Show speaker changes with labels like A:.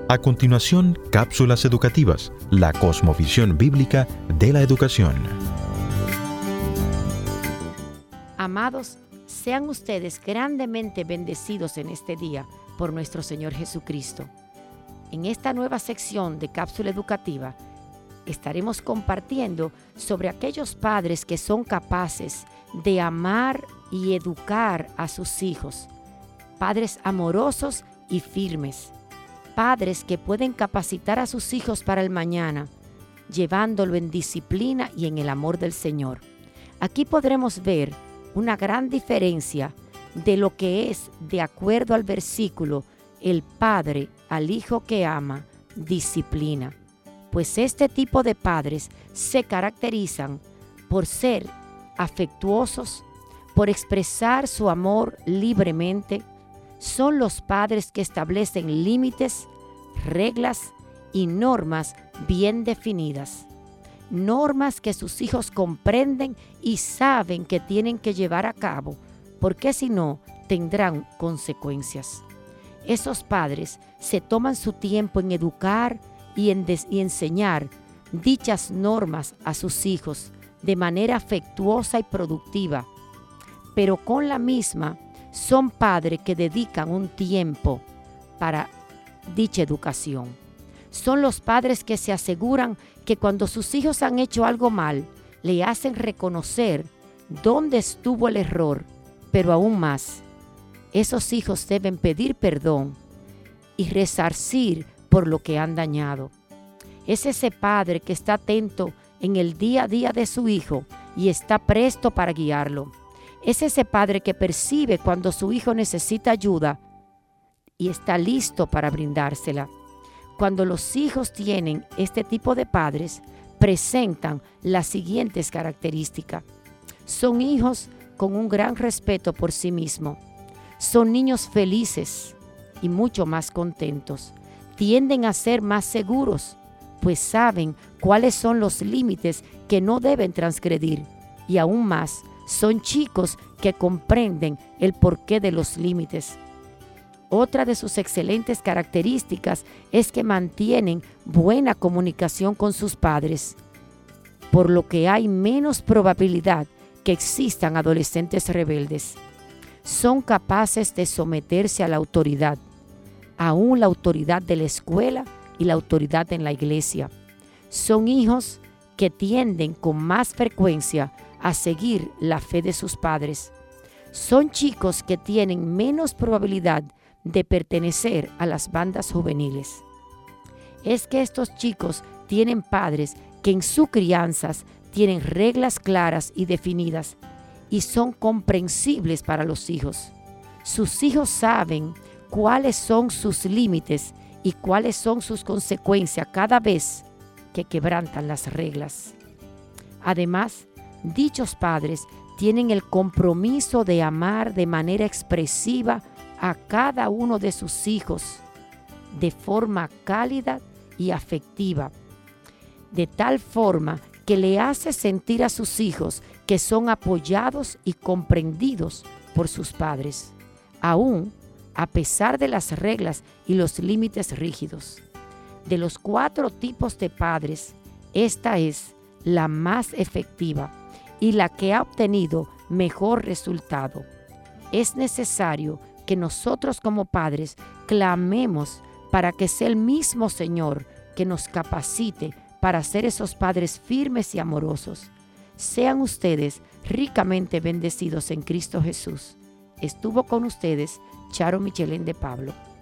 A: A continuación, cápsulas educativas, la cosmovisión bíblica de la educación.
B: Amados, sean ustedes grandemente bendecidos en este día por nuestro Señor Jesucristo. En esta nueva sección de cápsula educativa, estaremos compartiendo sobre aquellos padres que son capaces de amar y educar a sus hijos. Padres amorosos y firmes. Padres que pueden capacitar a sus hijos para el mañana, llevándolo en disciplina y en el amor del Señor. Aquí podremos ver una gran diferencia de lo que es, de acuerdo al versículo, el padre al hijo que ama, disciplina. Pues este tipo de padres se caracterizan por ser afectuosos, por expresar su amor libremente. Son los padres que establecen límites, reglas y normas bien definidas. Normas que sus hijos comprenden y saben que tienen que llevar a cabo, porque si no, tendrán consecuencias. Esos padres se toman su tiempo en educar y enseñar dichas normas a sus hijos de manera afectuosa y productiva, pero con la misma son padres que dedican un tiempo para dicha educación. Son los padres que se aseguran que cuando sus hijos han hecho algo mal, le hacen reconocer dónde estuvo el error, pero aún más, esos hijos deben pedir perdón y resarcir por lo que han dañado. Es ese padre que está atento en el día a día de su hijo y está presto para guiarlo. Es ese padre que percibe cuando su hijo necesita ayuda y está listo para brindársela. Cuando los hijos tienen este tipo de padres, presentan las siguientes características. Son hijos con un gran respeto por sí mismos. Son niños felices y mucho más contentos. Tienden a ser más seguros, pues saben cuáles son los límites que no deben transgredir. Y aún más, son chicos que comprenden el porqué de los límites. Otra de sus excelentes características es que mantienen buena comunicación con sus padres, por lo que hay menos probabilidad que existan adolescentes rebeldes. Son capaces de someterse a la autoridad, aún la autoridad de la escuela y la autoridad en la iglesia. Son hijos que tienden con más frecuencia a seguir la fe de sus padres. Son chicos que tienen menos probabilidad de pertenecer a las bandas juveniles. Es que estos chicos tienen padres que en sus crianzas tienen reglas claras y definidas y son comprensibles para los hijos. Sus hijos saben cuáles son sus límites y cuáles son sus consecuencias cada vez que quebrantan las reglas. Además, dichos padres tienen el compromiso de amar de manera expresiva a cada uno de sus hijos de forma cálida y afectiva, de tal forma que le hace sentir a sus hijos que son apoyados y comprendidos por sus padres, aún a pesar de las reglas y los límites rígidos. De los 4 tipos de padres, esta es la más efectiva y la que ha obtenido mejor resultado. Es necesario que nosotros como padres clamemos para que sea el mismo Señor que nos capacite para ser esos padres firmes y amorosos. Sean ustedes ricamente bendecidos en Cristo Jesús. Estuvo con ustedes Charo Michelén de Pablo.